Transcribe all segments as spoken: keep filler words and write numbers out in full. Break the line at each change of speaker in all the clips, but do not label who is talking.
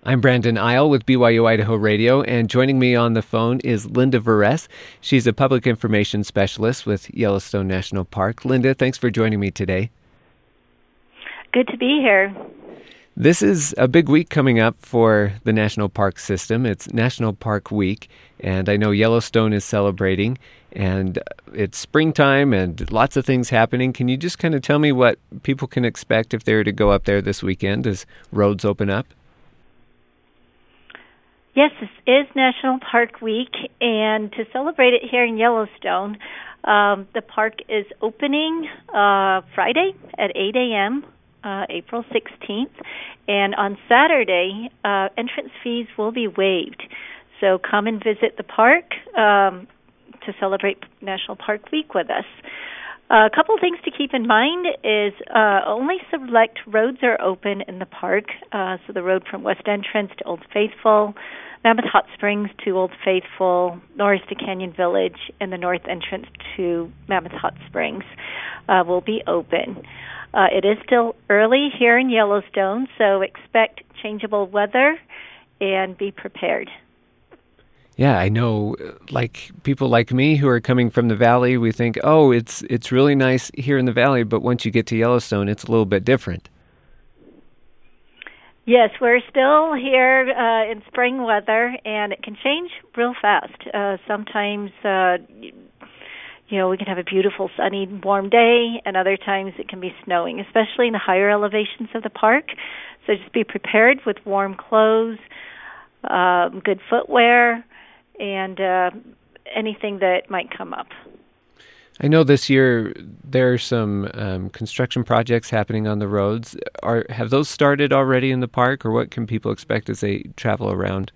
I'm Brandon Isle with B Y U Idaho Radio, and joining me on the phone is Linda Veress. She's a public information specialist with Yellowstone National Park. Linda, thanks for joining me today.
Good to be here.
This is a big week coming up for the National Park System. It's National Park Week, and I know Yellowstone is celebrating, and it's springtime and lots of things happening. Can you just kind of tell me what people can expect if they were to go up there this weekend as roads open up?
Yes, this is National Park Week, and to celebrate it here in Yellowstone, um, the park is opening uh, Friday at eight a.m., uh, April sixteenth, and on Saturday, uh, entrance fees will be waived. So come and visit the park um, to celebrate National Park Week with us. A couple things to keep in mind is uh, only select roads are open in the park. Uh, so the road from West Entrance to Old Faithful, Mammoth Hot Springs to Old Faithful, Norris to Canyon Village, and the north entrance to Mammoth Hot Springs uh, will be open. Uh, it is still early here in Yellowstone, so expect changeable weather and be prepared.
Yeah, I know, like people like me who are coming from the valley, we think, oh, it's it's really nice here in the valley, but once you get to Yellowstone, it's a little bit different.
Yes, we're still here uh, in spring weather, and it can change real fast. Uh, sometimes, uh, you know, we can have a beautiful, sunny, warm day, and other times it can be snowing, especially in the higher elevations of the park. So just be prepared with warm clothes, um, good footwear, and uh, anything that might come up.
I know this year there are some um, construction projects happening on the roads. Are have those started already in the park, or what can people expect as they travel around?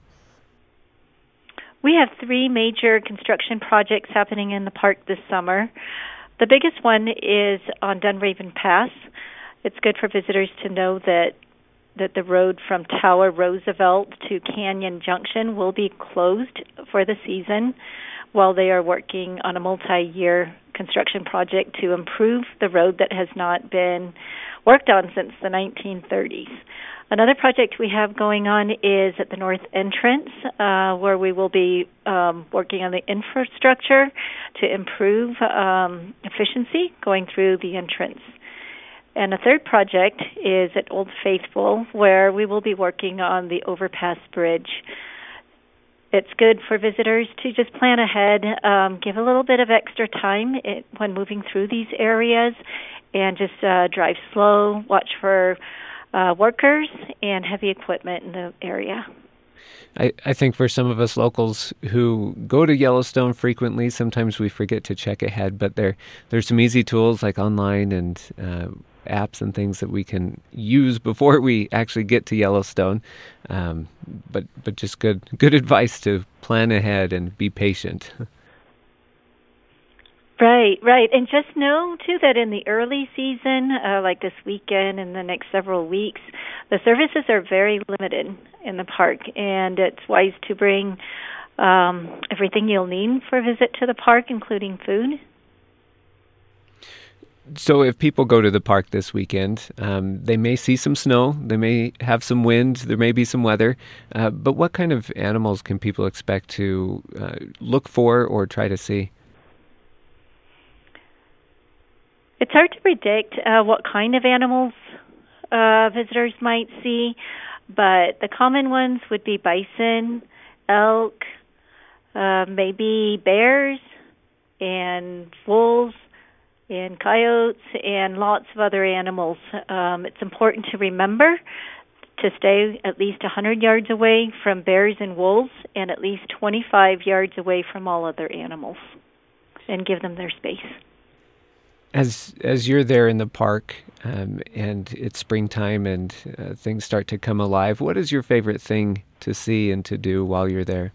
We have three major construction projects happening in the park this summer. The biggest one is on Dunraven Pass. It's good for visitors to know that that the road from Tower Roosevelt to Canyon Junction will be closed for the season while they are working on a multi-year construction project to improve the road that has not been worked on since the nineteen thirties. Another project we have going on is at the north entrance, uh, where we will be um, working on the infrastructure to improve um, efficiency going through the entrance. And a third project is at Old Faithful, where we will be working on the overpass bridge. It's good for visitors to just plan ahead, um, give a little bit of extra time it, when moving through these areas, and just uh, drive slow, watch for uh, workers and heavy equipment in the area.
I, I think for some of us locals who go to Yellowstone frequently, sometimes we forget to check ahead, but there there's some easy tools like online and uh, apps and things that we can use before we actually get to Yellowstone. Um, but but just good good advice to plan ahead and be patient.
Right, right. And just know, too, that in the early season, uh, like this weekend and the next several weeks, the services are very limited in the park, and it's wise to bring um, everything you'll need for a visit to the park, including food.
So if people go to the park this weekend, um, they may see some snow, they may have some wind, there may be some weather, uh, but what kind of animals can people expect to uh, look for or try to see?
It's hard to predict uh, what kind of animals uh, visitors might see, but the common ones would be bison, elk, uh, maybe bears, and wolves, and coyotes, and lots of other animals. Um, it's important to remember to stay at least one hundred yards away from bears and wolves and at least twenty-five yards away from all other animals, and give them their space.
As as you're there in the park um, and it's springtime and uh, things start to come alive, what is your favorite thing to see and to do while you're there?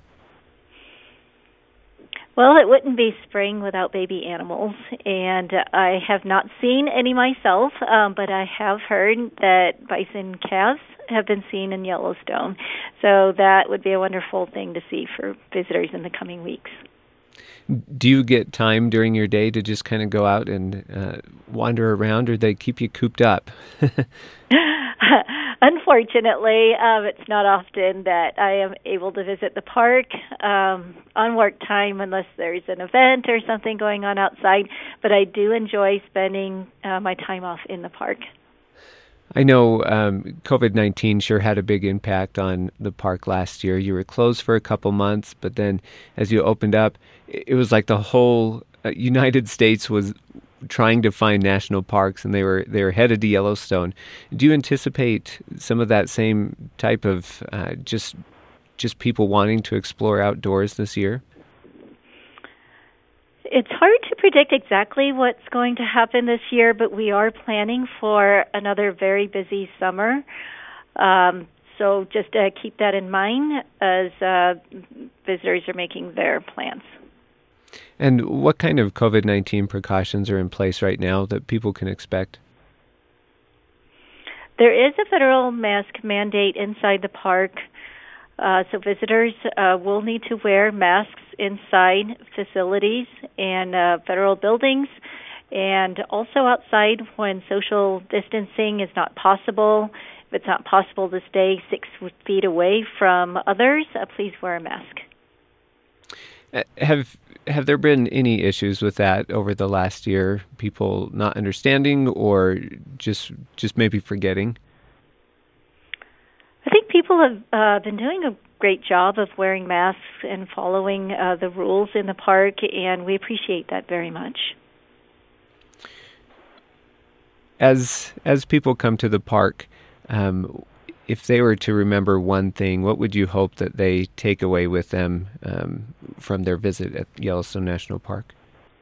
Well, it wouldn't be spring without baby animals, and I have not seen any myself, um, but I have heard that bison calves have been seen in Yellowstone, so that would be a wonderful thing to see for visitors in the coming weeks.
Do you get time during your day to just kind of go out and uh, wander around, or they keep you cooped up?
uh, Unfortunately, um, it's not often that I am able to visit the park um, on work time unless there's an event or something going on outside, but I do enjoy spending uh, my time off in the park.
I know um, COVID nineteen sure had a big impact on the park last year. You were closed for a couple months, but then as you opened up, it was like the whole uh, United States was trying to find national parks, and they were they were headed to Yellowstone. Do you anticipate some of that same type of uh, just just people wanting to explore outdoors this year?
It's hard to predict exactly what's going to happen this year, but we are planning for another very busy summer. Um, so just uh, keep that in mind as uh, visitors are making their plans.
And what kind of COVID nineteen precautions are in place right now that people can expect?
There is a federal mask mandate inside the park, uh, so visitors uh, will need to wear masks inside facilities and uh, federal buildings, and also outside when social distancing is not possible. If it's not possible to stay six feet away from others, uh, please wear a mask.
Uh, have Have there been any issues with that over the last year? People not understanding, or just just maybe forgetting?
I think people have uh, been doing a great job of wearing masks and following uh, the rules in the park, and we appreciate that very much.
As as people come to the park, um, if they were to remember one thing, what would you hope that they take away with them um, from their visit at Yellowstone National Park?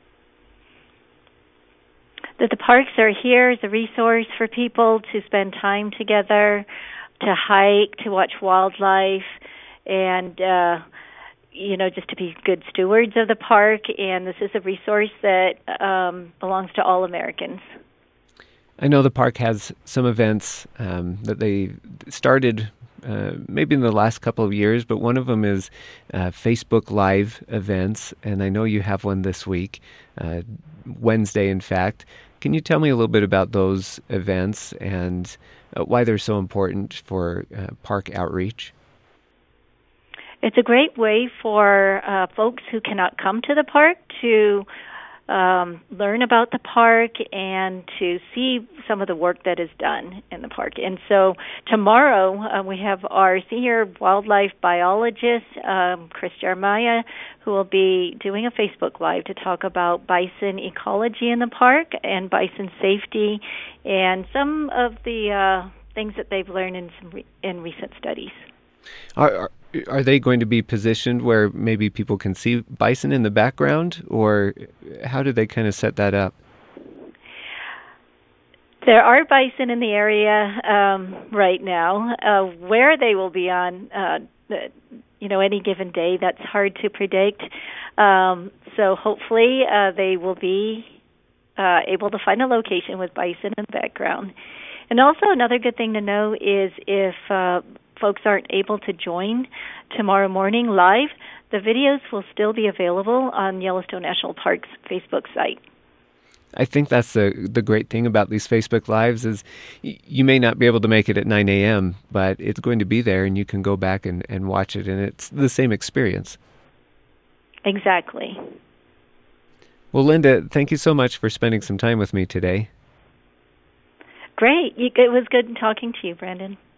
That the parks are here as a resource for people to spend time together, to hike, to watch wildlife, and uh, you know, just to be good stewards of the park. And this is a resource that um, belongs to all Americans.
I know the park has some events um, that they started uh, maybe in the last couple of years, but one of them is uh, Facebook Live events, and I know you have one this week, uh, Wednesday, in fact. Can you tell me a little bit about those events and uh, why they're so important for uh, park outreach?
It's a great way for uh, folks who cannot come to the park to Um, learn about the park and to see some of the work that is done in the park. And so tomorrow uh, we have our senior wildlife biologist, um, Chris Jeremiah, who will be doing a Facebook Live to talk about bison ecology in the park and bison safety and some of the uh, things that they've learned in some re- in recent studies.
Are, are are they going to be positioned where maybe people can see bison in the background, or how do they kind of set that up?
There are bison in the area um, right now. Uh, where they will be on, uh, the, you know, any given day, that's hard to predict. Um, so hopefully uh, they will be uh, able to find a location with bison in the background. And also another good thing to know is if uh, folks aren't able to join tomorrow morning live, the videos will still be available on Yellowstone National Park's Facebook site.
I think that's the the great thing about these Facebook Lives is y- you may not be able to make it at nine a.m., but it's going to be there and you can go back and, and watch it, and it's the same experience.
Exactly.
Well, Linda, thank you so much for spending some time with me today.
Great. It was good talking to you, Brandon.